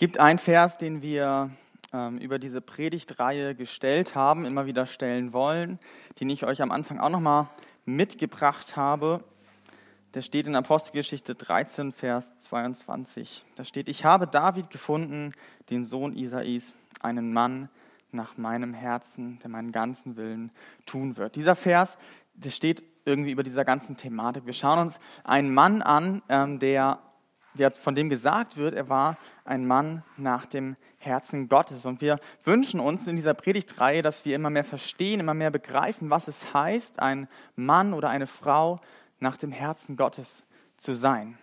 gibt einen Vers, den wir über diese Predigtreihe gestellt haben, immer wieder stellen wollen, den ich euch am Anfang auch nochmal mitgebracht habe. Der steht in Apostelgeschichte 13, Vers 22. Da steht: Ich habe David gefunden, den Sohn Isais, einen Mann nach meinem Herzen, der meinen ganzen Willen tun wird. Dieser Vers, der steht irgendwie über dieser ganzen Thematik. Wir schauen uns einen Mann an, von dem gesagt wird, er war ein Mann nach dem Herzen Gottes. Und wir wünschen uns in dieser Predigtreihe, dass wir immer mehr verstehen, immer mehr begreifen, was es heißt, ein Mann oder eine Frau nach dem Herzen Gottes zu sein.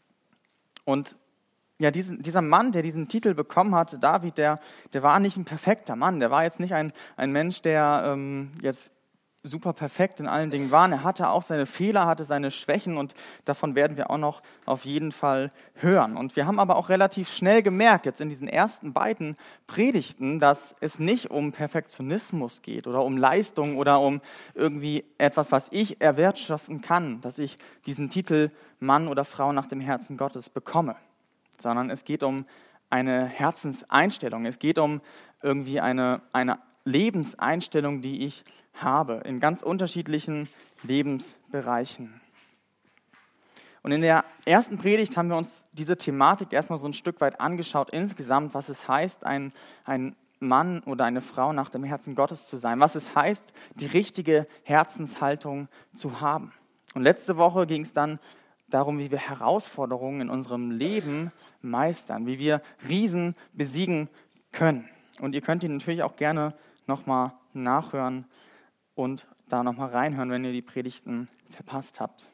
Und ja, dieser Mann, der diesen Titel bekommen hat, David, der war nicht ein perfekter Mann. Der war jetzt nicht ein Mensch, der jetzt super perfekt in allen Dingen war. Er hatte auch seine Fehler, hatte seine Schwächen und davon werden wir auch noch auf jeden Fall hören. Und wir haben aber auch relativ schnell gemerkt, jetzt in diesen ersten beiden Predigten, dass es nicht um Perfektionismus geht oder um Leistung oder um irgendwie etwas, was ich erwirtschaften kann, dass ich diesen Titel Mann oder Frau nach dem Herzen Gottes bekomme, sondern es geht um eine Herzenseinstellung. Es geht um irgendwie eine Lebenseinstellung, die ich habe, in ganz unterschiedlichen Lebensbereichen. Und in der ersten Predigt haben wir uns diese Thematik erstmal so ein Stück weit angeschaut, insgesamt, was es heißt, ein Mann oder eine Frau nach dem Herzen Gottes zu sein, was es heißt, die richtige Herzenshaltung zu haben. Und letzte Woche ging es dann darum, wie wir Herausforderungen in unserem Leben meistern, wie wir Riesen besiegen können. Und ihr könnt ihn natürlich auch gerne nochmal nachhören und da nochmal reinhören, wenn ihr die Predigten verpasst habt.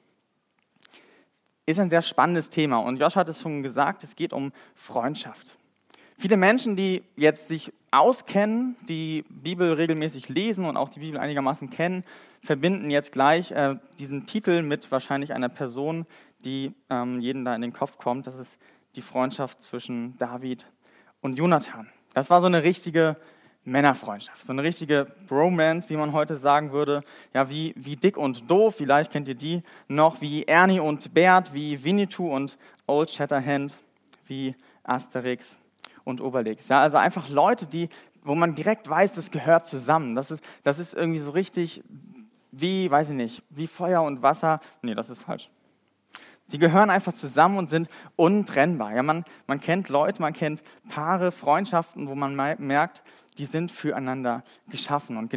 Ist ein sehr spannendes Thema und Josh hat es schon gesagt, es geht um Freundschaft. Viele Menschen, die jetzt sich auskennen, die Bibel regelmäßig lesen und auch die Bibel einigermaßen kennen, verbinden jetzt gleich diesen Titel mit wahrscheinlich einer Person, die jedem da in den Kopf kommt. Das ist die Freundschaft zwischen David und Jonathan. Das war so eine richtige Männerfreundschaft, so eine richtige Bromance, wie man heute sagen würde, ja, wie Dick und Doof, vielleicht kennt ihr die noch, wie Ernie und Bert, wie Winnetou und Old Shatterhand, wie Asterix und Obelix. Ja, also einfach Leute, wo man direkt weiß, das gehört zusammen. Das ist irgendwie so richtig wie, weiß ich nicht, wie Feuer und Wasser. Nee, das ist falsch. Sie gehören einfach zusammen und sind untrennbar. Ja, man kennt Leute, man kennt Paare, Freundschaften, wo man merkt, die sind füreinander geschaffen. Und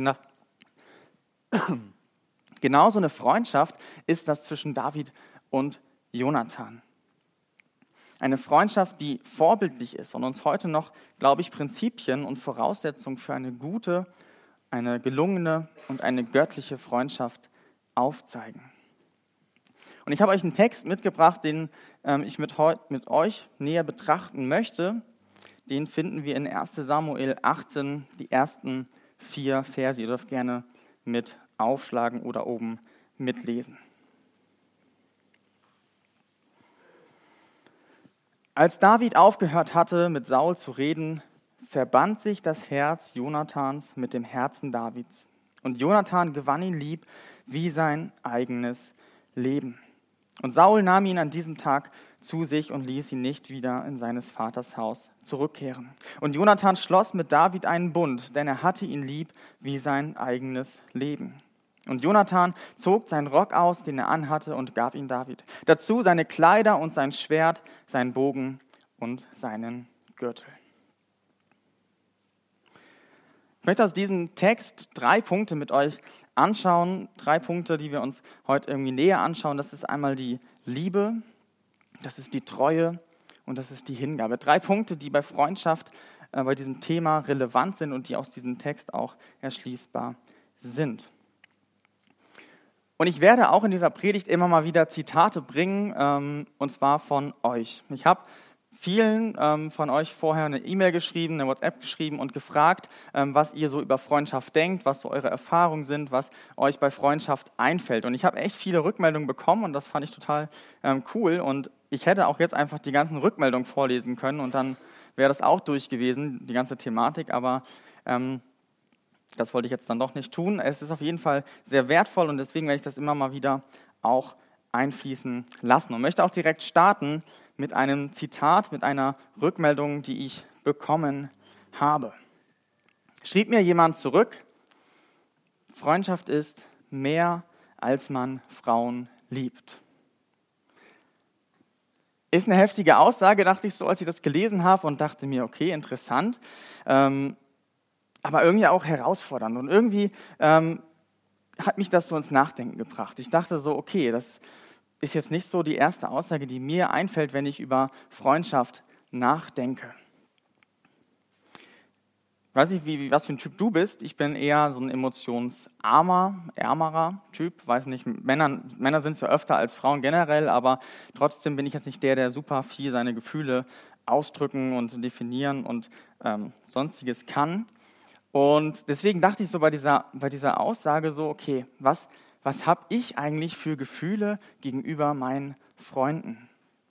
genau so eine Freundschaft ist das zwischen David und Jonathan. Eine Freundschaft, die vorbildlich ist und uns heute noch, glaube ich, Prinzipien und Voraussetzungen für eine gute, eine gelungene und eine göttliche Freundschaft aufzeigen. Und ich habe euch einen Text mitgebracht, den ich mit euch näher betrachten möchte. Den finden wir in 1. Samuel 18, die ersten 4 Verse. Ihr dürft gerne mit aufschlagen oder oben mitlesen. Als David aufgehört hatte, mit Saul zu reden, verband sich das Herz Jonathans mit dem Herzen Davids. Und Jonathan gewann ihn lieb wie sein eigenes Leben. Und Saul nahm ihn an diesem Tag zu sich und ließ ihn nicht wieder in seines Vaters Haus zurückkehren. Und Jonathan schloss mit David einen Bund, denn er hatte ihn lieb wie sein eigenes Leben. Und Jonathan zog seinen Rock aus, den er anhatte, und gab ihn David. Dazu seine Kleider und sein Schwert, seinen Bogen und seinen Gürtel. Ich möchte aus diesem Text 3 Punkte mit euch anschauen, 3 Punkte, die wir uns heute irgendwie näher anschauen. Das ist einmal die Liebe, das ist die Treue und das ist die Hingabe. 3 Punkte, die bei Freundschaft, bei diesem Thema relevant sind und die aus diesem Text auch erschließbar sind. Und ich werde auch in dieser Predigt immer mal wieder Zitate bringen, und zwar von euch. Ich habe vielen von euch vorher eine E-Mail geschrieben, eine WhatsApp geschrieben und gefragt, was ihr so über Freundschaft denkt, was so eure Erfahrungen sind, was euch bei Freundschaft einfällt. Und ich habe echt viele Rückmeldungen bekommen und das fand ich total cool. Und ich hätte auch jetzt einfach die ganzen Rückmeldungen vorlesen können und dann wäre das auch durch gewesen, die ganze Thematik. Aber das wollte ich jetzt dann doch nicht tun. Es ist auf jeden Fall sehr wertvoll und deswegen werde ich das immer mal wieder auch einfließen lassen. Und möchte auch direkt starten mit einem Zitat, mit einer Rückmeldung, die ich bekommen habe. Schrieb mir jemand zurück: Freundschaft ist mehr, als man Frauen liebt. Ist eine heftige Aussage, dachte ich so, als ich das gelesen habe und dachte mir, okay, interessant, aber irgendwie auch herausfordernd. Und irgendwie hat mich das so ins Nachdenken gebracht. Ich dachte so, okay, das ist jetzt nicht so die erste Aussage, die mir einfällt, wenn ich über Freundschaft nachdenke. Ich weiß nicht, was für ein Typ du bist. Ich bin eher so ein ärmerer Typ. Weiß nicht, Männer sind es ja öfter als Frauen generell, aber trotzdem bin ich jetzt nicht der super viel seine Gefühle ausdrücken und definieren und Sonstiges kann. Und deswegen dachte ich so bei dieser Aussage so, okay, was habe ich eigentlich für Gefühle gegenüber meinen Freunden?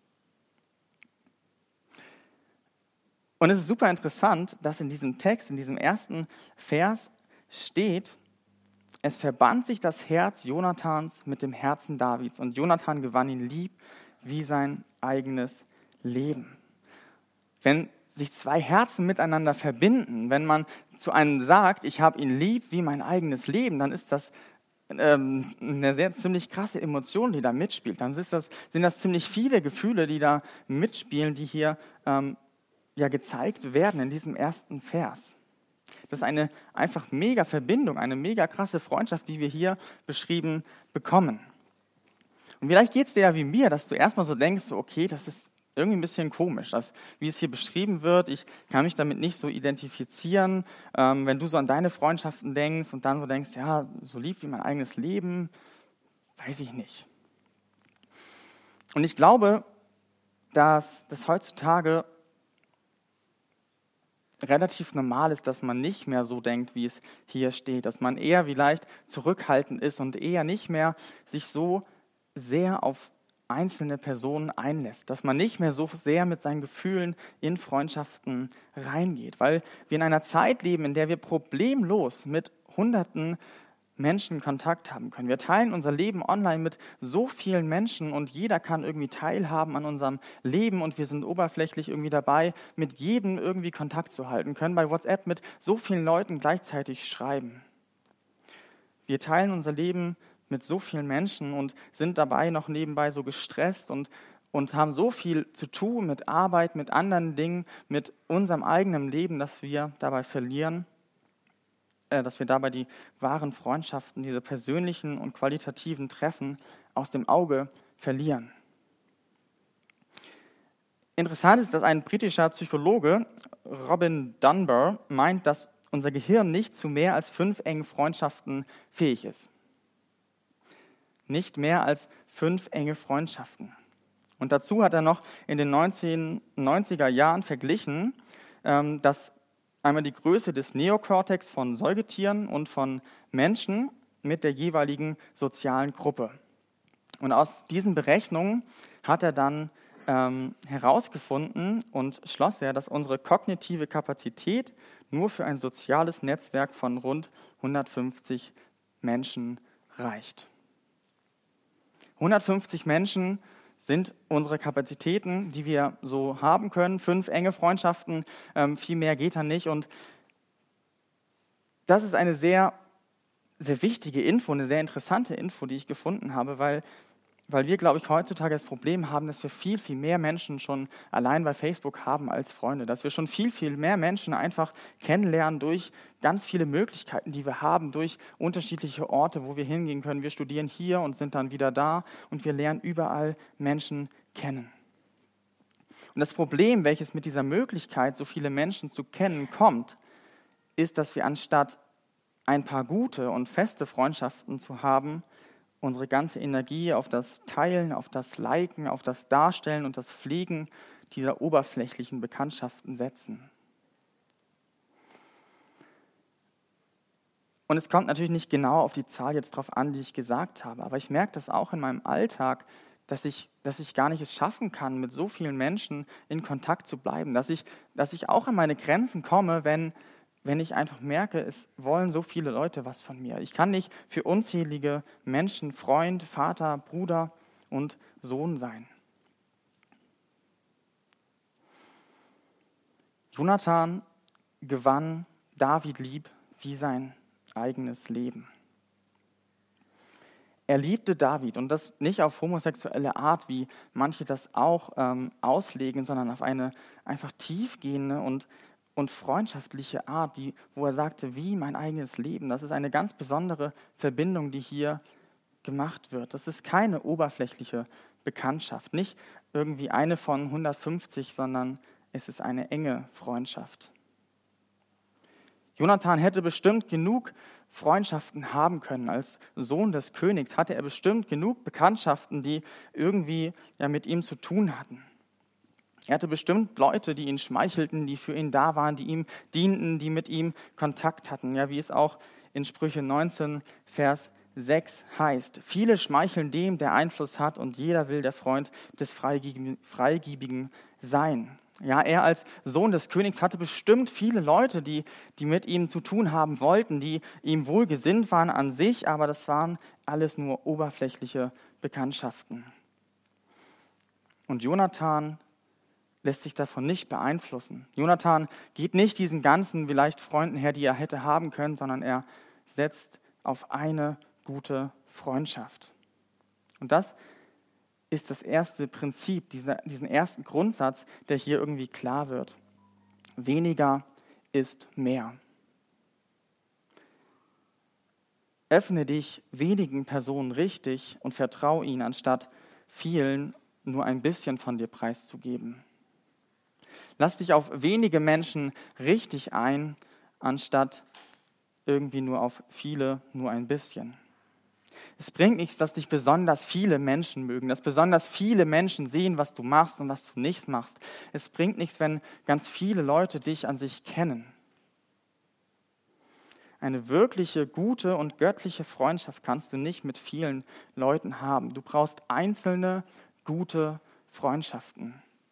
Und es ist super interessant, dass in diesem Text, in diesem ersten Vers steht: Es verband sich das Herz Jonathans mit dem Herzen Davids und Jonathan gewann ihn lieb wie sein eigenes Leben. Wenn sich zwei Herzen miteinander verbinden, wenn man zu einem sagt, ich habe ihn lieb wie mein eigenes Leben, dann ist das eine ziemlich krasse Emotion, die da mitspielt. Dann sind das ziemlich viele Gefühle, die da mitspielen, die hier gezeigt werden in diesem ersten Vers. Das ist eine einfach mega Verbindung, eine mega krasse Freundschaft, die wir hier beschrieben bekommen. Und vielleicht geht es dir ja wie mir, dass du erstmal so denkst, so, okay, das ist irgendwie ein bisschen komisch, wie es hier beschrieben wird. Ich kann mich damit nicht so identifizieren. Wenn du so an deine Freundschaften denkst und dann so denkst, ja, so lieb wie mein eigenes Leben, weiß ich nicht. Und ich glaube, dass das heutzutage relativ normal ist, dass man nicht mehr so denkt, wie es hier steht, dass man eher vielleicht zurückhaltend ist und eher nicht mehr sich so sehr auf einzelne Personen einlässt, dass man nicht mehr so sehr mit seinen Gefühlen in Freundschaften reingeht, weil wir in einer Zeit leben, in der wir problemlos mit Hunderten Menschen Kontakt haben können. Wir teilen unser Leben online mit so vielen Menschen und jeder kann irgendwie teilhaben an unserem Leben und wir sind oberflächlich irgendwie dabei, mit jedem irgendwie Kontakt zu halten, können bei WhatsApp mit so vielen Leuten gleichzeitig schreiben. Wir teilen unser Leben mit so vielen Menschen und sind dabei noch nebenbei so gestresst und haben so viel zu tun mit Arbeit, mit anderen Dingen, mit unserem eigenen Leben, dass wir dabei die wahren Freundschaften, diese persönlichen und qualitativen Treffen aus dem Auge verlieren. Interessant ist, dass ein britischer Psychologe, Robin Dunbar, meint, dass unser Gehirn nicht zu mehr als 5 engen Freundschaften fähig ist. Nicht mehr als 5 enge Freundschaften. Und dazu hat er noch in den 1990er Jahren verglichen, dass einmal die Größe des Neokortex von Säugetieren und von Menschen mit der jeweiligen sozialen Gruppe. Und aus diesen Berechnungen hat er dann herausgefunden und schloss er, dass unsere kognitive Kapazität nur für ein soziales Netzwerk von rund 150 Menschen reicht. 150 Menschen sind unsere Kapazitäten, die wir so haben können. 5 enge Freundschaften, viel mehr geht da nicht. Und das ist eine sehr, sehr wichtige Info, eine sehr interessante Info, die ich gefunden habe, weil wir, glaube ich, heutzutage das Problem haben, dass wir viel, viel mehr Menschen schon allein bei Facebook haben als Freunde. Dass wir schon viel, viel mehr Menschen einfach kennenlernen durch ganz viele Möglichkeiten, die wir haben, durch unterschiedliche Orte, wo wir hingehen können. Wir studieren hier und sind dann wieder da und wir lernen überall Menschen kennen. Und das Problem, welches mit dieser Möglichkeit, so viele Menschen zu kennen, kommt, ist, dass wir anstatt ein paar gute und feste Freundschaften zu haben, unsere ganze Energie auf das Teilen, auf das Liken, auf das Darstellen und das Pflegen dieser oberflächlichen Bekanntschaften setzen. Und es kommt natürlich nicht genau auf die Zahl jetzt drauf an, die ich gesagt habe, aber ich merke das auch in meinem Alltag, dass ich gar nicht es schaffen kann, mit so vielen Menschen in Kontakt zu bleiben, dass ich auch an meine Grenzen komme, wenn ich einfach merke, es wollen so viele Leute was von mir. Ich kann nicht für unzählige Menschen Freund, Vater, Bruder und Sohn sein. Jonathan gewann David lieb wie sein eigenes Leben. Er liebte David und das nicht auf homosexuelle Art, wie manche das auch auslegen, sondern auf eine einfach tiefgehende und freundschaftliche Art, wo er sagte, wie mein eigenes Leben. Das ist eine ganz besondere Verbindung, die hier gemacht wird. Das ist keine oberflächliche Bekanntschaft, nicht irgendwie eine von 150, sondern es ist eine enge Freundschaft. Jonathan hätte bestimmt genug Freundschaften haben können. Als Sohn des Königs hatte er bestimmt genug Bekanntschaften, die irgendwie mit ihm zu tun hatten. Er hatte bestimmt Leute, die ihn schmeichelten, die für ihn da waren, die ihm dienten, die mit ihm Kontakt hatten. Ja, wie es auch in Sprüche 19, Vers 6 heißt. Viele schmeicheln dem, der Einfluss hat, und jeder will der Freund des Freigebigen sein. Ja, er als Sohn des Königs hatte bestimmt viele Leute, die mit ihm zu tun haben wollten, die ihm wohlgesinnt waren an sich, aber das waren alles nur oberflächliche Bekanntschaften. Und Jonathan lässt sich davon nicht beeinflussen. Jonathan geht nicht diesen ganzen vielleicht Freunden her, die er hätte haben können, sondern er setzt auf eine gute Freundschaft. Und das ist das erste Prinzip, diesen ersten Grundsatz, der hier irgendwie klar wird. Weniger ist mehr. Öffne dich wenigen Personen richtig und vertraue ihnen, anstatt vielen nur ein bisschen von dir preiszugeben. Lass dich auf wenige Menschen richtig ein, anstatt irgendwie nur auf viele nur ein bisschen. Es bringt nichts, dass dich besonders viele Menschen mögen, dass besonders viele Menschen sehen, was du machst und was du nicht machst. Es bringt nichts, wenn ganz viele Leute dich an sich kennen. Eine wirkliche, gute und göttliche Freundschaft kannst du nicht mit vielen Leuten haben. Du brauchst einzelne, gute Freundschaften.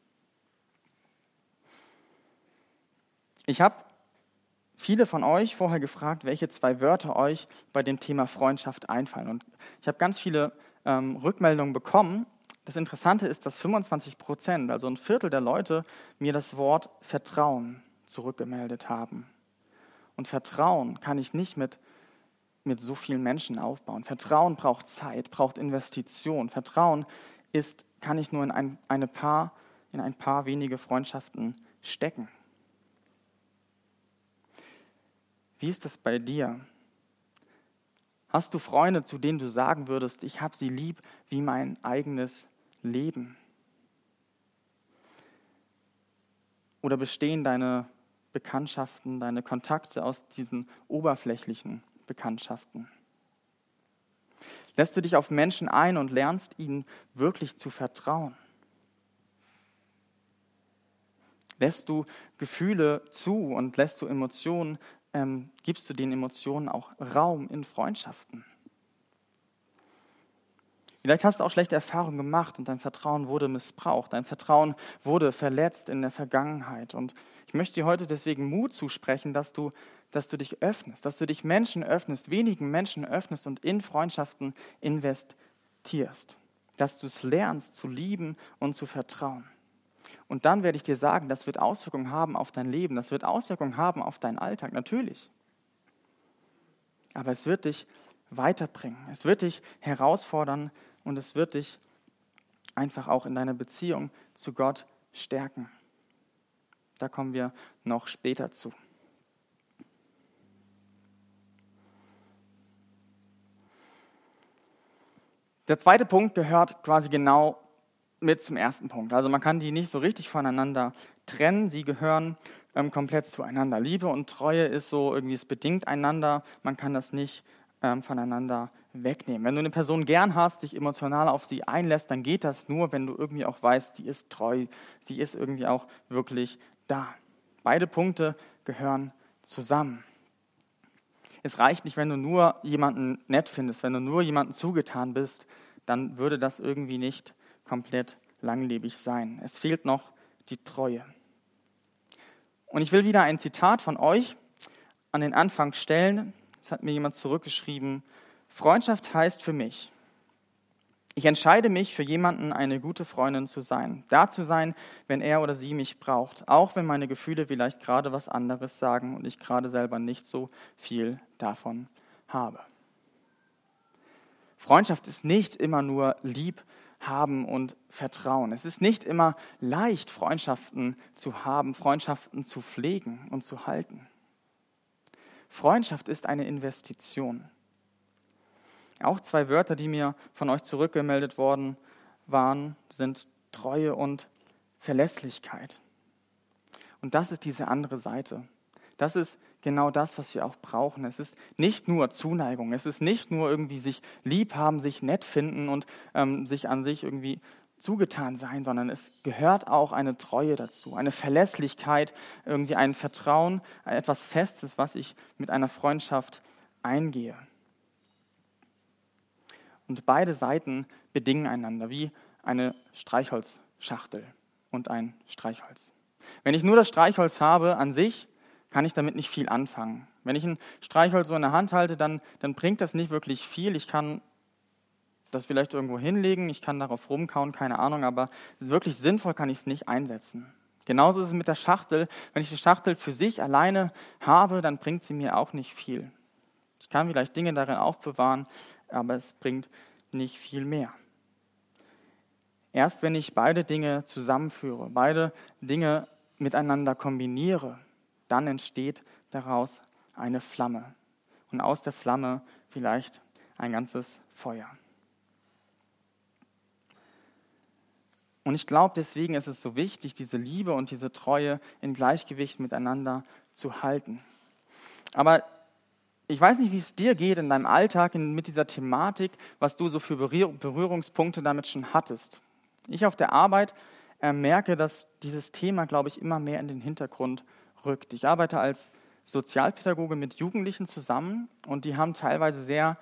Ich habe viele von euch vorher gefragt, welche 2 Wörter euch bei dem Thema Freundschaft einfallen. Und ich habe ganz viele Rückmeldungen bekommen. Das Interessante ist, dass 25%, also ein Viertel der Leute, mir das Wort Vertrauen zurückgemeldet haben. Und Vertrauen kann ich nicht mit so vielen Menschen aufbauen. Vertrauen braucht Zeit, braucht Investition. Vertrauen kann ich nur in ein paar wenige Freundschaften stecken. Wie ist das bei dir? Hast du Freunde, zu denen du sagen würdest, ich habe sie lieb wie mein eigenes Leben? Oder bestehen deine Bekanntschaften, deine Kontakte aus diesen oberflächlichen Bekanntschaften? Lässt du dich auf Menschen ein und lernst ihnen wirklich zu vertrauen? Lässt du Gefühle zu und lässt du Emotionen gibst du den Emotionen auch Raum in Freundschaften? Vielleicht hast du auch schlechte Erfahrungen gemacht und dein Vertrauen wurde missbraucht, dein Vertrauen wurde verletzt in der Vergangenheit. Und ich möchte dir heute deswegen Mut zusprechen, dass du dich öffnest, dass du dich Menschen öffnest, wenigen Menschen öffnest und in Freundschaften investierst. Dass du es lernst zu lieben und zu vertrauen. Und dann werde ich dir sagen, das wird Auswirkungen haben auf dein Leben, das wird Auswirkungen haben auf deinen Alltag, natürlich. Aber es wird dich weiterbringen, es wird dich herausfordern und es wird dich einfach auch in deiner Beziehung zu Gott stärken. Da kommen wir noch später zu. Der zweite Punkt gehört quasi genau mit zum ersten Punkt. Also man kann die nicht so richtig voneinander trennen. Sie gehören komplett zueinander. Liebe und Treue ist so irgendwie, es bedingt einander. Man kann das nicht voneinander wegnehmen. Wenn du eine Person gern hast, dich emotional auf sie einlässt, dann geht das nur, wenn du irgendwie auch weißt, sie ist treu, sie ist irgendwie auch wirklich da. Beide Punkte gehören zusammen. Es reicht nicht, wenn du nur jemanden nett findest, wenn du nur jemanden zugetan bist, dann würde das irgendwie nicht komplett langlebig sein. Es fehlt noch die Treue. Und ich will wieder ein Zitat von euch an den Anfang stellen. Es hat mir jemand zurückgeschrieben: Freundschaft heißt für mich, Ich entscheide mich, für jemanden eine gute Freundin zu sein, da zu sein, wenn er oder sie mich braucht, auch wenn meine Gefühle vielleicht gerade was anderes sagen und ich gerade selber nicht so viel davon habe. Freundschaft ist nicht immer nur lieb haben und Vertrauen. Es ist nicht immer leicht, Freundschaften zu haben, Freundschaften zu pflegen und zu halten. Freundschaft ist eine Investition. Auch 2 Wörter, die mir von euch zurückgemeldet worden waren, sind Treue und Verlässlichkeit. Und das ist diese andere Seite. Das ist genau das, was wir auch brauchen. Es ist nicht nur Zuneigung, es ist nicht nur irgendwie sich lieb haben, sich nett finden und sich an sich irgendwie zugetan sein, sondern es gehört auch eine Treue dazu, eine Verlässlichkeit, irgendwie ein Vertrauen, etwas Festes, was ich mit einer Freundschaft eingehe. Und beide Seiten bedingen einander, wie eine Streichholzschachtel und ein Streichholz. Wenn ich nur das Streichholz habe an sich, kann ich damit nicht viel anfangen. Wenn ich ein Streichholz so in der Hand halte, dann bringt das nicht wirklich viel. Ich kann das vielleicht irgendwo hinlegen, ich kann darauf rumkauen, keine Ahnung, aber wirklich sinnvoll kann ich es nicht einsetzen. Genauso ist es mit der Schachtel. Wenn ich die Schachtel für sich alleine habe, dann bringt sie mir auch nicht viel. Ich kann vielleicht Dinge darin aufbewahren, aber es bringt nicht viel mehr. Erst wenn ich beide Dinge zusammenführe, beide Dinge miteinander kombiniere, dann entsteht daraus eine Flamme. Und aus der Flamme vielleicht ein ganzes Feuer. Und ich glaube, deswegen ist es so wichtig, diese Liebe und diese Treue in Gleichgewicht miteinander zu halten. Aber ich weiß nicht, wie es dir geht in deinem Alltag mit dieser Thematik, was du so für Berührungspunkte damit schon hattest. Ich auf der Arbeit merke, dass dieses Thema, glaube ich, immer mehr in den Hintergrund rückt. Ich arbeite als Sozialpädagoge mit Jugendlichen zusammen und die haben teilweise sehr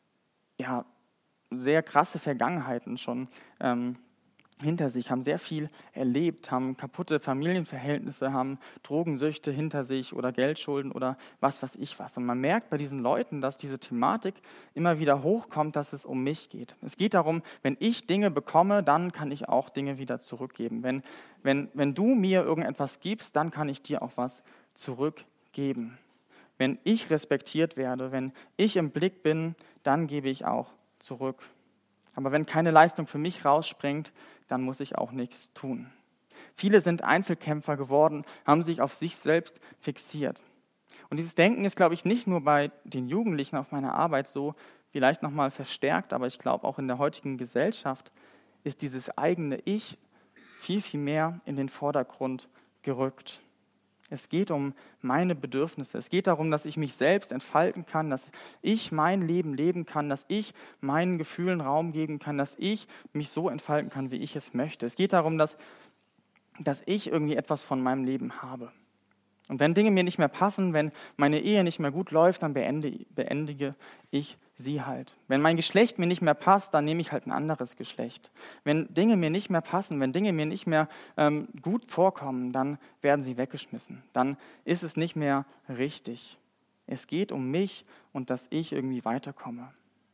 krasse Vergangenheiten schon hinter sich, haben sehr viel erlebt, haben kaputte Familienverhältnisse, haben Drogensüchte hinter sich oder Geldschulden oder was weiß ich was. Und man merkt bei diesen Leuten, dass diese Thematik immer wieder hochkommt, dass es um mich geht. Es geht darum, wenn ich Dinge bekomme, dann kann ich auch Dinge wieder zurückgeben. Wenn du mir irgendetwas gibst, dann kann ich dir auch was zurückgeben. Wenn ich respektiert werde, wenn ich im Blick bin, dann gebe ich auch zurück. Aber wenn keine Leistung für mich rausspringt, dann muss ich auch nichts tun. Viele sind Einzelkämpfer geworden, haben sich auf sich selbst fixiert. Und dieses Denken ist, glaube ich, nicht nur bei den Jugendlichen auf meiner Arbeit so vielleicht nochmal verstärkt, aber ich glaube auch in der heutigen Gesellschaft ist dieses eigene Ich viel, viel mehr in den Vordergrund gerückt. Es geht um meine Bedürfnisse. Es geht darum, dass ich mich selbst entfalten kann, dass ich mein Leben leben kann, dass ich meinen Gefühlen Raum geben kann, dass ich mich so entfalten kann, wie ich es möchte. Es geht darum, dass ich irgendwie etwas von meinem Leben habe. Und wenn Dinge mir nicht mehr passen, wenn meine Ehe nicht mehr gut läuft, dann beendige ich sie halt. Wenn mein Geschlecht mir nicht mehr passt, dann nehme ich halt ein anderes Geschlecht. Wenn Dinge mir nicht mehr passen, wenn Dinge mir nicht mehr gut vorkommen, dann werden sie weggeschmissen. Dann ist es nicht mehr richtig. Es geht um mich und dass ich irgendwie weiterkomme.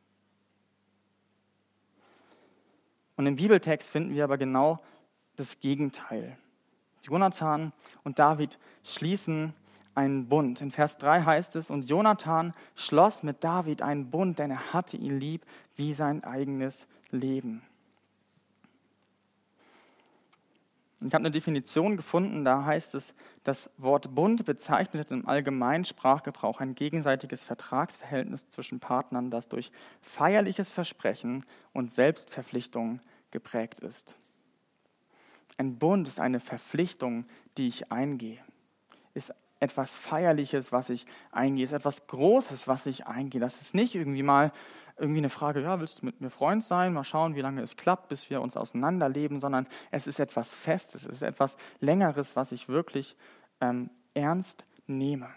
Und im Bibeltext finden wir aber genau das Gegenteil. Jonathan und David schließen einen Bund. In Vers 3 heißt es, und Jonathan schloss mit David einen Bund, denn er hatte ihn lieb wie sein eigenes Leben. Ich habe eine Definition gefunden, da heißt es, das Wort Bund bezeichnet im allgemeinen Sprachgebrauch ein gegenseitiges Vertragsverhältnis zwischen Partnern, das durch feierliches Versprechen und Selbstverpflichtung geprägt ist. Ein Bund ist eine Verpflichtung, die ich eingehe. Ist etwas Feierliches, was ich eingehe. Ist etwas Großes, was ich eingehe. Das ist nicht irgendwie mal eine Frage, ja, willst du mit mir Freund sein? Mal schauen, wie lange es klappt, bis wir uns auseinanderleben. Sondern es ist etwas Festes, es ist etwas Längeres, was ich wirklich ernst nehme.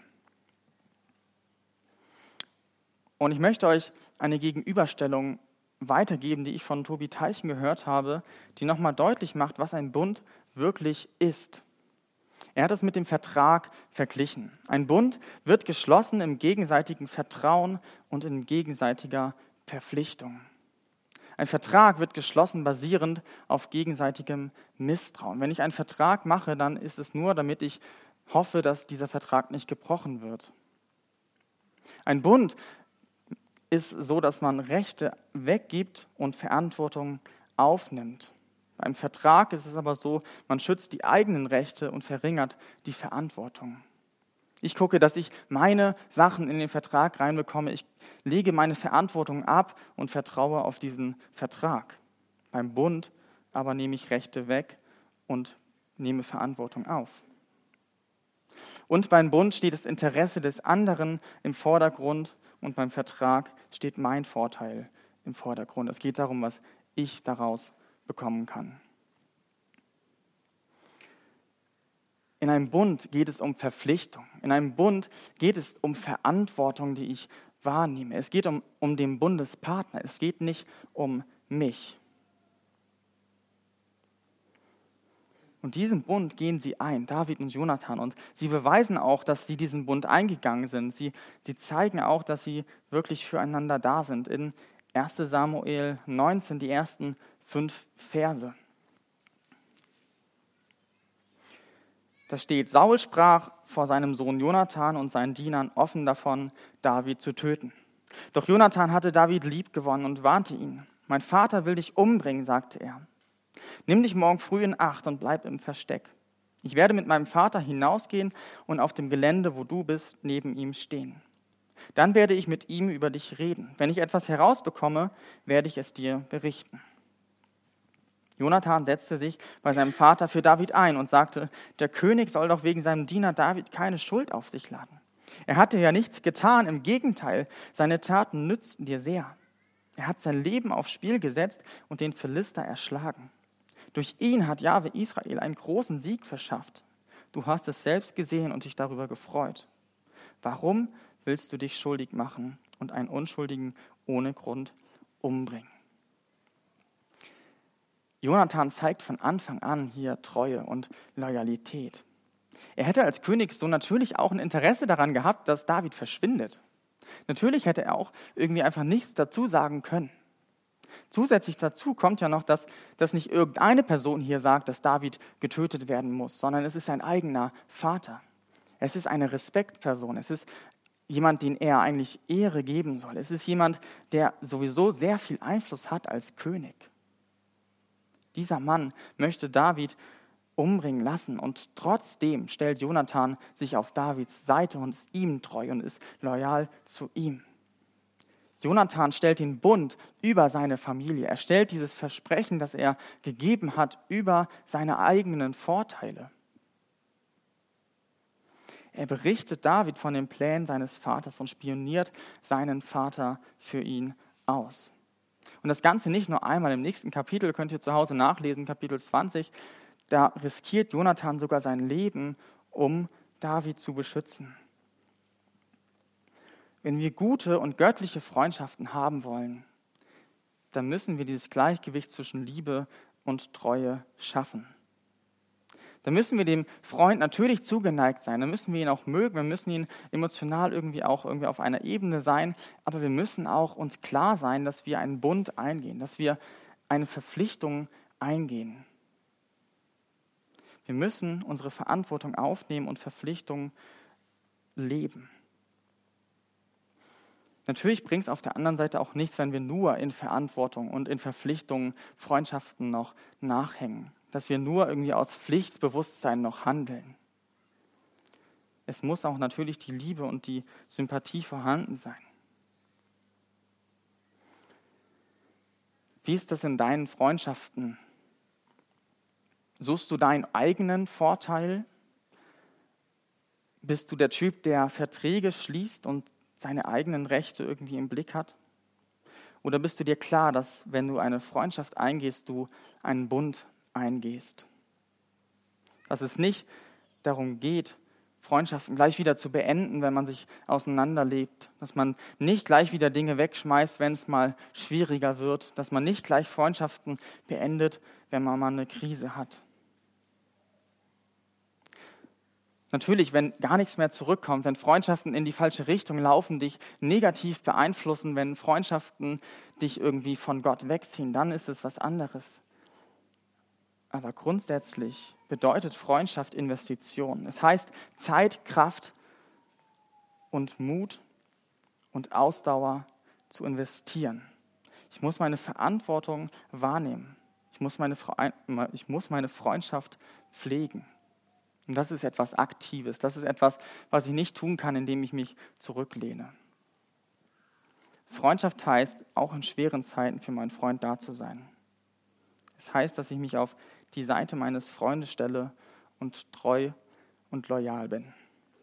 Und ich möchte euch eine Gegenüberstellung weitergeben, die ich von Tobi Teichen gehört habe, die nochmal deutlich macht, was ein Bund wirklich ist. Er hat es mit dem Vertrag verglichen. Ein Bund wird geschlossen im gegenseitigen Vertrauen und in gegenseitiger Verpflichtung. Ein Vertrag wird geschlossen basierend auf gegenseitigem Misstrauen. Wenn ich einen Vertrag mache, dann ist es nur, damit ich hoffe, dass dieser Vertrag nicht gebrochen wird. Ein Bund ist so, dass man Rechte weggibt und Verantwortung aufnimmt. Beim Vertrag ist es aber so, man schützt die eigenen Rechte und verringert die Verantwortung. Ich gucke, dass ich meine Sachen in den Vertrag reinbekomme. Ich lege meine Verantwortung ab und vertraue auf diesen Vertrag. Beim Bund aber nehme ich Rechte weg und nehme Verantwortung auf. Und beim Bund steht das Interesse des anderen im Vordergrund und beim Vertrag steht mein Vorteil im Vordergrund. Es geht darum, was ich daraus bekommen kann. In einem Bund geht es um Verpflichtung. In einem Bund geht es um Verantwortung, die ich wahrnehme. Es geht um den Bundespartner. Es geht nicht um mich. Und diesen Bund gehen sie ein, David und Jonathan. Und sie beweisen auch, dass sie diesen Bund eingegangen sind. Sie zeigen auch, dass sie wirklich füreinander da sind. In 1 Samuel 19, die ersten 5 Verse. Da steht, Saul sprach vor seinem Sohn Jonathan und seinen Dienern offen davon, David zu töten. Doch Jonathan hatte David liebgewonnen und warnte ihn. Mein Vater will dich umbringen, sagte er. Nimm dich morgen früh in Acht und bleib im Versteck. Ich werde mit meinem Vater hinausgehen und auf dem Gelände, wo du bist, neben ihm stehen. Dann werde ich mit ihm über dich reden. Wenn ich etwas herausbekomme, werde ich es dir berichten. Jonathan setzte sich bei seinem Vater für David ein und sagte, der König soll doch wegen seinem Diener David keine Schuld auf sich laden. Er hatte ja nichts getan, im Gegenteil, seine Taten nützten dir sehr. Er hat sein Leben aufs Spiel gesetzt und den Philister erschlagen. Durch ihn hat Jahwe Israel einen großen Sieg verschafft. Du hast es selbst gesehen und dich darüber gefreut. Warum willst du dich schuldig machen und einen Unschuldigen ohne Grund umbringen? Jonathan zeigt von Anfang an hier Treue und Loyalität. Er hätte als Königssohn natürlich auch ein Interesse daran gehabt, dass David verschwindet. Natürlich hätte er auch irgendwie einfach nichts dazu sagen können. Zusätzlich dazu kommt ja noch, dass nicht irgendeine Person hier sagt, dass David getötet werden muss, sondern es ist sein eigener Vater. Es ist eine Respektperson. Es ist jemand, den er eigentlich Ehre geben soll. Es ist jemand, der sowieso sehr viel Einfluss hat als König. Dieser Mann möchte David umbringen lassen und trotzdem stellt Jonathan sich auf Davids Seite und ist ihm treu und ist loyal zu ihm. Jonathan stellt den Bund über seine Familie. Er stellt dieses Versprechen, das er gegeben hat, über seine eigenen Vorteile. Er berichtet David von den Plänen seines Vaters und spioniert seinen Vater für ihn aus. Und das Ganze nicht nur einmal. Im nächsten Kapitel, könnt ihr zu Hause nachlesen, Kapitel 20, da riskiert Jonathan sogar sein Leben, um David zu beschützen. Wenn wir gute und göttliche Freundschaften haben wollen, dann müssen wir dieses Gleichgewicht zwischen Liebe und Treue schaffen. Dann müssen wir dem Freund natürlich zugeneigt sein, dann müssen wir ihn auch mögen, wir müssen ihn emotional irgendwie auf einer Ebene sein, aber wir müssen auch uns klar sein, dass wir einen Bund eingehen, dass wir eine Verpflichtung eingehen. Wir müssen unsere Verantwortung aufnehmen und Verpflichtungen leben. Natürlich bringt es auf der anderen Seite auch nichts, wenn wir nur in Verantwortung und in Verpflichtungen, Freundschaften noch nachhängen. Dass wir nur irgendwie aus Pflichtbewusstsein noch handeln. Es muss auch natürlich die Liebe und die Sympathie vorhanden sein. Wie ist das in deinen Freundschaften? Suchst du deinen eigenen Vorteil? Bist du der Typ, der Verträge schließt und seine eigenen Rechte irgendwie im Blick hat? Oder bist du dir klar, dass wenn du eine Freundschaft eingehst, du einen Bund eingehst? Dass es nicht darum geht, Freundschaften gleich wieder zu beenden, wenn man sich auseinanderlebt. Dass man nicht gleich wieder Dinge wegschmeißt, wenn es mal schwieriger wird. Dass man nicht gleich Freundschaften beendet, wenn man mal eine Krise hat. Natürlich, wenn gar nichts mehr zurückkommt, wenn Freundschaften in die falsche Richtung laufen, dich negativ beeinflussen, wenn Freundschaften dich irgendwie von Gott wegziehen, dann ist es was anderes. Aber grundsätzlich bedeutet Freundschaft Investition. Es heißt Zeit, Kraft und Mut und Ausdauer zu investieren. Ich muss meine Verantwortung wahrnehmen. Ich muss meine Freundschaft pflegen. Und das ist etwas Aktives. Das ist etwas, was ich nicht tun kann, indem ich mich zurücklehne. Freundschaft heißt, auch in schweren Zeiten für meinen Freund da zu sein. Es heißt, dass ich mich auf die Seite meines Freundes stelle und treu und loyal bin.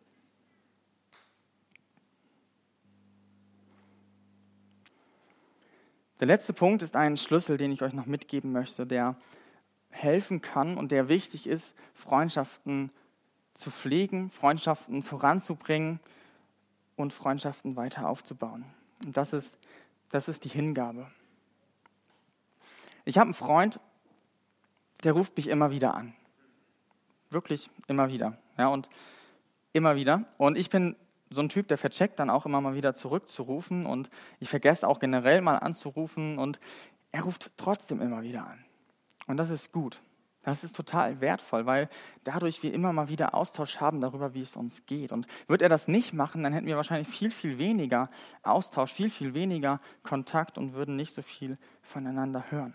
Der letzte Punkt ist ein Schlüssel, den ich euch noch mitgeben möchte, der helfen kann und der wichtig ist, Freundschaften zu pflegen, Freundschaften voranzubringen und Freundschaften weiter aufzubauen. Und das ist die Hingabe. Ich habe einen Freund, der ruft mich immer wieder an. Wirklich immer wieder. Ja, und immer wieder. Und ich bin so ein Typ, der vercheckt dann auch immer mal wieder zurückzurufen und ich vergesse auch generell mal anzurufen und er ruft trotzdem immer wieder an. Und das ist gut. Das ist total wertvoll, weil dadurch wir immer mal wieder Austausch haben darüber, wie es uns geht. Und würde er das nicht machen, dann hätten wir wahrscheinlich viel, viel weniger Austausch, viel, viel weniger Kontakt und würden nicht so viel voneinander hören.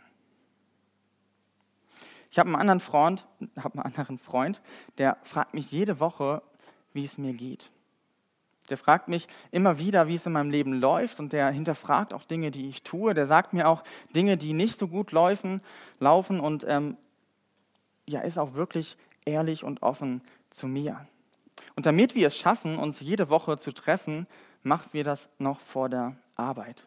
Ich habe einen anderen Freund, der fragt mich jede Woche, wie es mir geht. Der fragt mich immer wieder, wie es in meinem Leben läuft und der hinterfragt auch Dinge, die ich tue. Der sagt mir auch Dinge, die nicht so gut laufen und ist auch wirklich ehrlich und offen zu mir. Und damit wir es schaffen, uns jede Woche zu treffen, machen wir das noch vor der Arbeit.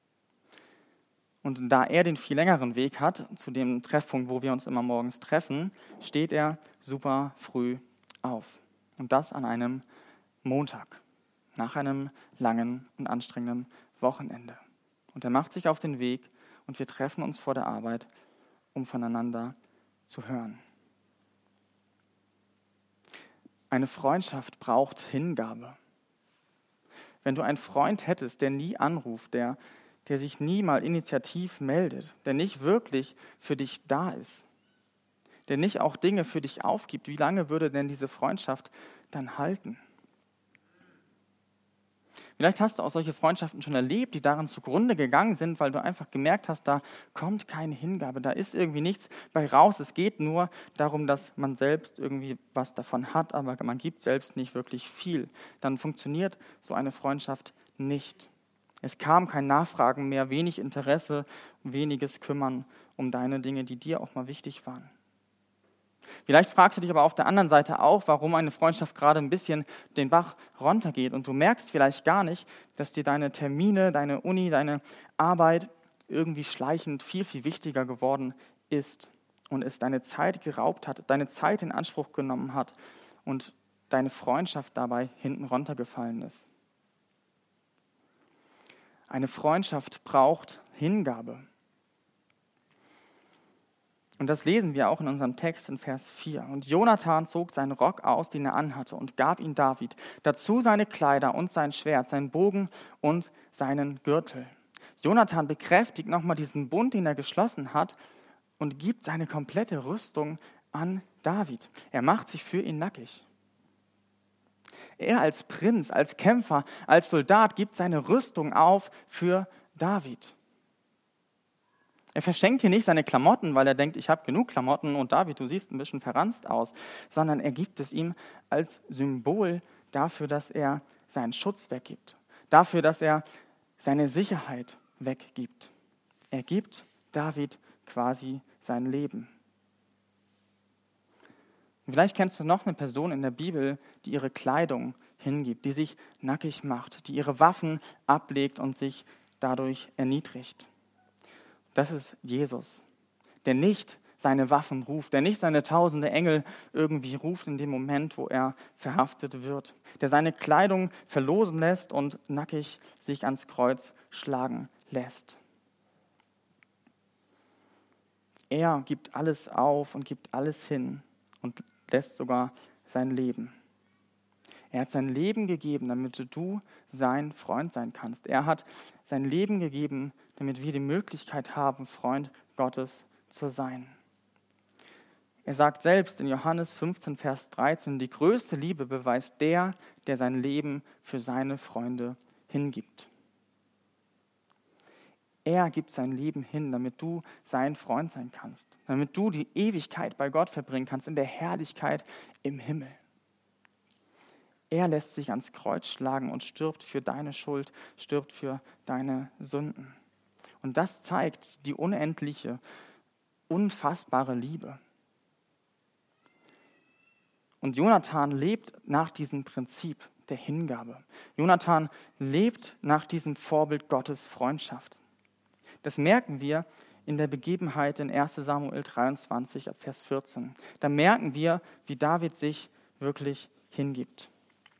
Und da er den viel längeren Weg hat, zu dem Treffpunkt, wo wir uns immer morgens treffen, steht er super früh auf. Und das an einem Montag, nach einem langen und anstrengenden Wochenende. Und er macht sich auf den Weg und wir treffen uns vor der Arbeit, um voneinander zu hören. Eine Freundschaft braucht Hingabe. Wenn du einen Freund hättest, der nie anruft, der sich nie mal initiativ meldet, der nicht wirklich für dich da ist, der nicht auch Dinge für dich aufgibt, wie lange würde denn diese Freundschaft dann halten? Vielleicht hast du auch solche Freundschaften schon erlebt, die daran zugrunde gegangen sind, weil du einfach gemerkt hast, da kommt keine Hingabe, da ist irgendwie nichts bei raus. Es geht nur darum, dass man selbst irgendwie was davon hat, aber man gibt selbst nicht wirklich viel. Dann funktioniert so eine Freundschaft nicht. Es kam kein Nachfragen mehr, wenig Interesse, weniges Kümmern um deine Dinge, die dir auch mal wichtig waren. Vielleicht fragst du dich aber auf der anderen Seite auch, warum eine Freundschaft gerade ein bisschen den Bach runtergeht. Und du merkst vielleicht gar nicht, dass dir deine Termine, deine Uni, deine Arbeit irgendwie schleichend viel, viel wichtiger geworden ist und es deine Zeit geraubt hat, deine Zeit in Anspruch genommen hat und deine Freundschaft dabei hinten runtergefallen ist. Eine Freundschaft braucht Hingabe. Und das lesen wir auch in unserem Text in Vers 4. Und Jonathan zog seinen Rock aus, den er anhatte, und gab ihn David. Dazu seine Kleider und sein Schwert, seinen Bogen und seinen Gürtel. Jonathan bekräftigt nochmal diesen Bund, den er geschlossen hat, und gibt seine komplette Rüstung an David. Er macht sich für ihn nackig. Er als Prinz, als Kämpfer, als Soldat gibt seine Rüstung auf für David. Er verschenkt hier nicht seine Klamotten, weil er denkt, ich habe genug Klamotten und David, du siehst ein bisschen verranzt aus, sondern er gibt es ihm als Symbol dafür, dass er seinen Schutz weggibt, dafür, dass er seine Sicherheit weggibt. Er gibt David quasi sein Leben. Und vielleicht kennst du noch eine Person in der Bibel, die ihre Kleidung hingibt, die sich nackig macht, die ihre Waffen ablegt und sich dadurch erniedrigt. Das ist Jesus, der nicht seine Waffen ruft, der nicht seine tausende Engel irgendwie ruft in dem Moment, wo er verhaftet wird, der seine Kleidung verlosen lässt und nackig sich ans Kreuz schlagen lässt. Er gibt alles auf und gibt alles hin und lässt sogar sein Leben. Er hat sein Leben gegeben, damit du sein Freund sein kannst. Er hat sein Leben gegeben, damit wir die Möglichkeit haben, Freund Gottes zu sein. Er sagt selbst in Johannes 15, Vers 13, die größte Liebe beweist der sein Leben für seine Freunde hingibt. Er gibt sein Leben hin, damit du sein Freund sein kannst, damit du die Ewigkeit bei Gott verbringen kannst, in der Herrlichkeit im Himmel. Er lässt sich ans Kreuz schlagen und stirbt für deine Schuld, stirbt für deine Sünden. Und das zeigt die unendliche, unfassbare Liebe. Und Jonathan lebt nach diesem Prinzip der Hingabe. Jonathan lebt nach diesem Vorbild Gottes Freundschaft. Das merken wir in der Begebenheit in 1 Samuel 23, ab Vers 14. Da merken wir, wie David sich wirklich hingibt.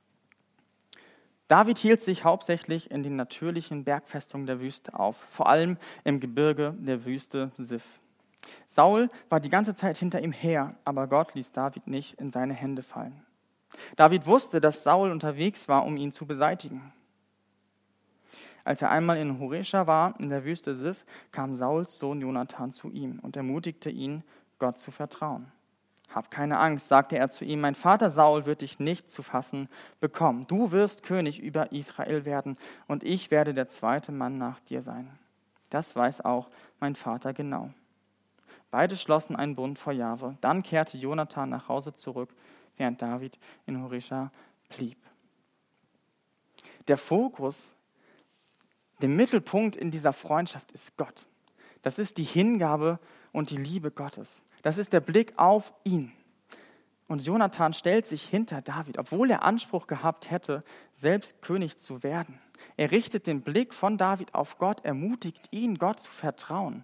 David hielt sich hauptsächlich in den natürlichen Bergfestungen der Wüste auf, vor allem im Gebirge der Wüste Sif. Saul war die ganze Zeit hinter ihm her, aber Gott ließ David nicht in seine Hände fallen. David wusste, dass Saul unterwegs war, um ihn zu beseitigen. Als er einmal in Horesha war, in der Wüste Sif, kam Sauls Sohn Jonathan zu ihm und ermutigte ihn, Gott zu vertrauen. Hab keine Angst, sagte er zu ihm, mein Vater Saul wird dich nicht zu fassen bekommen. Du wirst König über Israel werden und ich werde der zweite Mann nach dir sein. Das weiß auch mein Vater genau. Beide schlossen einen Bund vor Jahwe. Dann kehrte Jonathan nach Hause zurück, während David in Horesha blieb. Der Fokus, der Mittelpunkt in dieser Freundschaft ist Gott. Das ist die Hingabe und die Liebe Gottes. Das ist der Blick auf ihn. Und Jonathan stellt sich hinter David, obwohl er Anspruch gehabt hätte, selbst König zu werden. Er richtet den Blick von David auf Gott, ermutigt ihn, Gott zu vertrauen.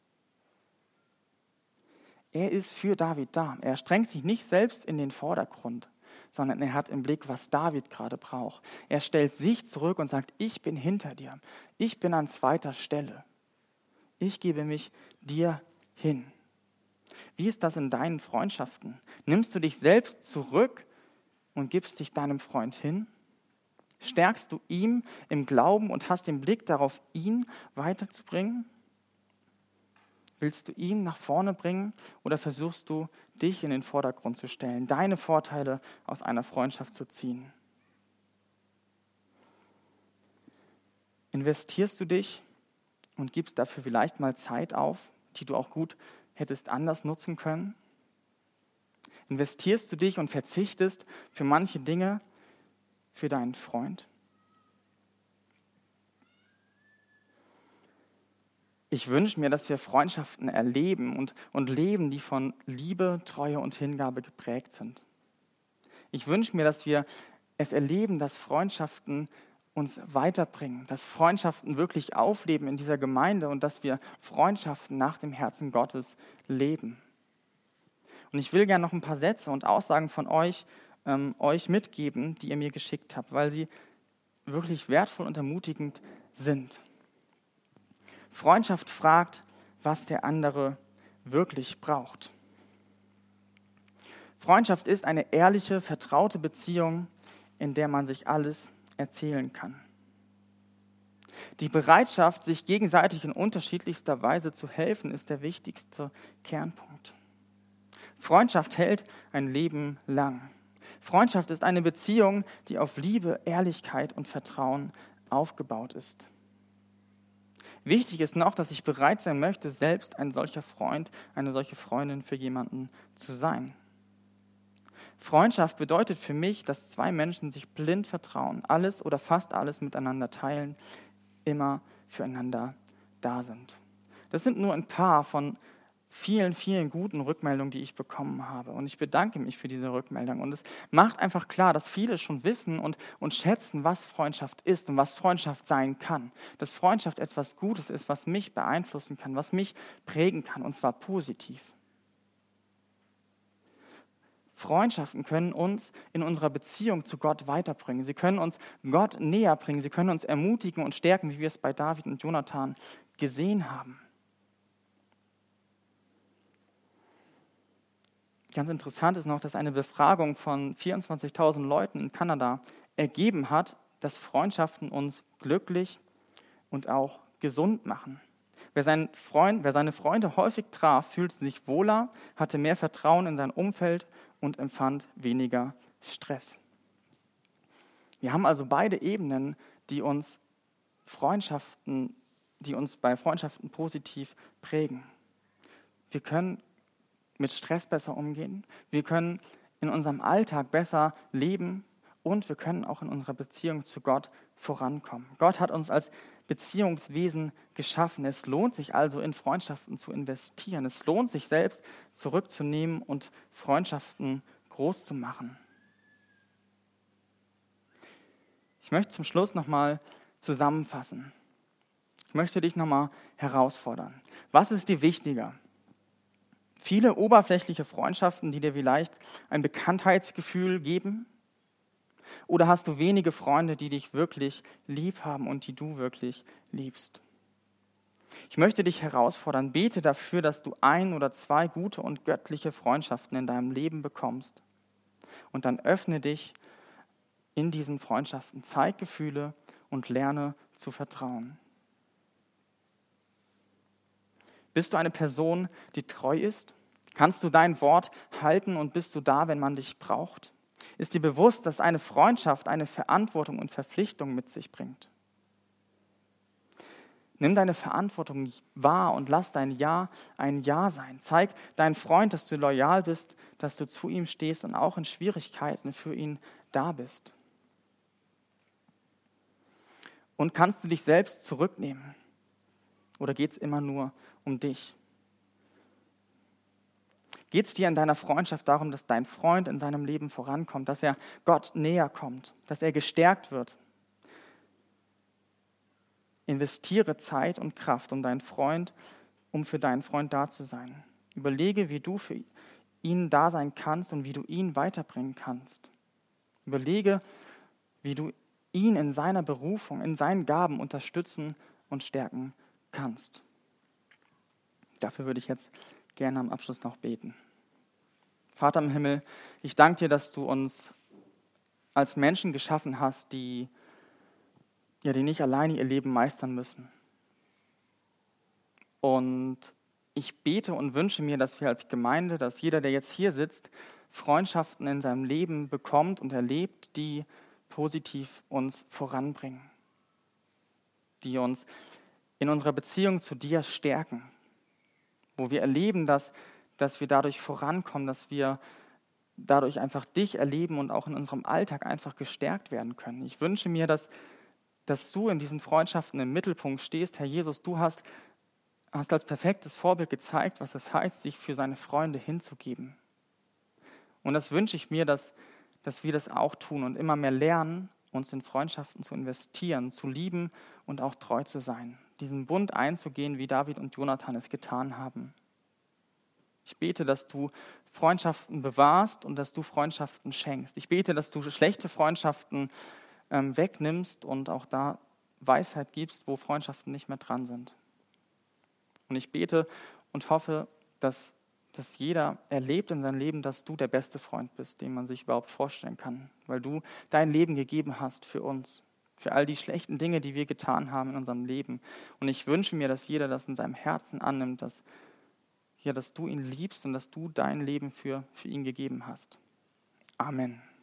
Er ist für David da. Er strengt sich nicht selbst in den Vordergrund, sondern er hat im Blick, was David gerade braucht. Er stellt sich zurück und sagt, ich bin hinter dir. Ich bin an zweiter Stelle. Ich gebe mich dir hin. Wie ist das in deinen Freundschaften? Nimmst du dich selbst zurück und gibst dich deinem Freund hin? Stärkst du ihm im Glauben und hast den Blick darauf, ihn weiterzubringen? Willst du ihn nach vorne bringen oder versuchst du, dich in den Vordergrund zu stellen, deine Vorteile aus einer Freundschaft zu ziehen? Investierst du dich und gibst dafür vielleicht mal Zeit auf, die du auch gut hättest anders nutzen können? Investierst du dich und verzichtest für manche Dinge für deinen Freund? Ich wünsche mir, dass wir Freundschaften erleben und leben, die von Liebe, Treue und Hingabe geprägt sind. Ich wünsche mir, dass wir es erleben, dass Freundschaften uns weiterbringen, dass Freundschaften wirklich aufleben in dieser Gemeinde und dass wir Freundschaften nach dem Herzen Gottes leben. Und ich will gerne noch ein paar Sätze und Aussagen von euch mitgeben, die ihr mir geschickt habt, weil sie wirklich wertvoll und ermutigend sind. Freundschaft fragt, was der andere wirklich braucht. Freundschaft ist eine ehrliche, vertraute Beziehung, in der man sich alles erzählen kann. Die Bereitschaft, sich gegenseitig in unterschiedlichster Weise zu helfen, ist der wichtigste Kernpunkt. Freundschaft hält ein Leben lang. Freundschaft ist eine Beziehung, die auf Liebe, Ehrlichkeit und Vertrauen aufgebaut ist. Wichtig ist noch, dass ich bereit sein möchte, selbst ein solcher Freund, eine solche Freundin für jemanden zu sein. Freundschaft bedeutet für mich, dass zwei Menschen sich blind vertrauen, alles oder fast alles miteinander teilen, immer füreinander da sind. Das sind nur ein paar von vielen, vielen guten Rückmeldungen, die ich bekommen habe. Und ich bedanke mich für diese Rückmeldung. Und es macht einfach klar, dass viele schon wissen und schätzen, was Freundschaft ist und was Freundschaft sein kann. Dass Freundschaft etwas Gutes ist, was mich beeinflussen kann, was mich prägen kann, und zwar positiv. Freundschaften können uns in unserer Beziehung zu Gott weiterbringen. Sie können uns Gott näher bringen. Sie können uns ermutigen und stärken, wie wir es bei David und Jonathan gesehen haben. Ganz interessant ist noch, dass eine Befragung von 24.000 Leuten in Kanada ergeben hat, dass Freundschaften uns glücklich und auch gesund machen. Wer seine Freunde häufig traf, fühlte sich wohler, hatte mehr Vertrauen in sein Umfeld und empfand weniger Stress. Wir haben also beide Ebenen, die uns bei Freundschaften positiv prägen. Wir können mit Stress besser umgehen, wir können in unserem Alltag besser leben und wir können auch in unserer Beziehung zu Gott vorankommen. Gott hat uns als Beziehungswesen geschaffen. Es lohnt sich also, in Freundschaften zu investieren. Es lohnt sich, selbst zurückzunehmen und Freundschaften groß zu machen. Ich möchte zum Schluss nochmal zusammenfassen. Ich möchte dich nochmal herausfordern. Was ist dir wichtiger? Viele oberflächliche Freundschaften, die dir vielleicht ein Bekanntheitsgefühl geben? Oder hast du wenige Freunde, die dich wirklich lieb haben und die du wirklich liebst? Ich möchte dich herausfordern, bete dafür, dass du 1 oder 2 gute und göttliche Freundschaften in deinem Leben bekommst. Und dann öffne dich in diesen Freundschaften, zeig Gefühle und lerne zu vertrauen. Bist du eine Person, die treu ist? Kannst du dein Wort halten und bist du da, wenn man dich braucht? Ist dir bewusst, dass eine Freundschaft eine Verantwortung und Verpflichtung mit sich bringt? Nimm deine Verantwortung wahr und lass dein Ja ein Ja sein. Zeig deinem Freund, dass du loyal bist, dass du zu ihm stehst und auch in Schwierigkeiten für ihn da bist. Und kannst du dich selbst zurücknehmen? Oder geht es immer nur um dich? Geht es dir in deiner Freundschaft darum, dass dein Freund in seinem Leben vorankommt, dass er Gott näher kommt, dass er gestärkt wird? Investiere Zeit und Kraft, um für deinen Freund da zu sein. Überlege, wie du für ihn da sein kannst und wie du ihn weiterbringen kannst. Überlege, wie du ihn in seiner Berufung, in seinen Gaben unterstützen und stärken kannst. Dafür würde ich jetzt gerne am Abschluss noch beten. Vater im Himmel, ich danke dir, dass du uns als Menschen geschaffen hast, die nicht alleine ihr Leben meistern müssen. Und ich bete und wünsche mir, dass wir als Gemeinde, dass jeder, der jetzt hier sitzt, Freundschaften in seinem Leben bekommt und erlebt, die positiv uns voranbringen, die uns in unserer Beziehung zu dir stärken, wo wir erleben, dass wir dadurch vorankommen, dass wir dadurch einfach dich erleben und auch in unserem Alltag einfach gestärkt werden können. Ich wünsche mir, dass du in diesen Freundschaften im Mittelpunkt stehst. Herr Jesus, du hast als perfektes Vorbild gezeigt, was es heißt, sich für seine Freunde hinzugeben. Und das wünsche ich mir, dass wir das auch tun und immer mehr lernen, uns in Freundschaften zu investieren, zu lieben und auch treu zu sein. Diesen Bund einzugehen, wie David und Jonathan es getan haben. Ich bete, dass du Freundschaften bewahrst und dass du Freundschaften schenkst. Ich bete, dass du schlechte Freundschaften wegnimmst und auch da Weisheit gibst, wo Freundschaften nicht mehr dran sind. Und ich bete und hoffe, dass jeder erlebt in seinem Leben, dass du der beste Freund bist, den man sich überhaupt vorstellen kann, weil du dein Leben gegeben hast für uns, für all die schlechten Dinge, die wir getan haben in unserem Leben. Und ich wünsche mir, dass jeder das in seinem Herzen annimmt, dass du ihn liebst und dass du dein Leben für ihn gegeben hast. Amen.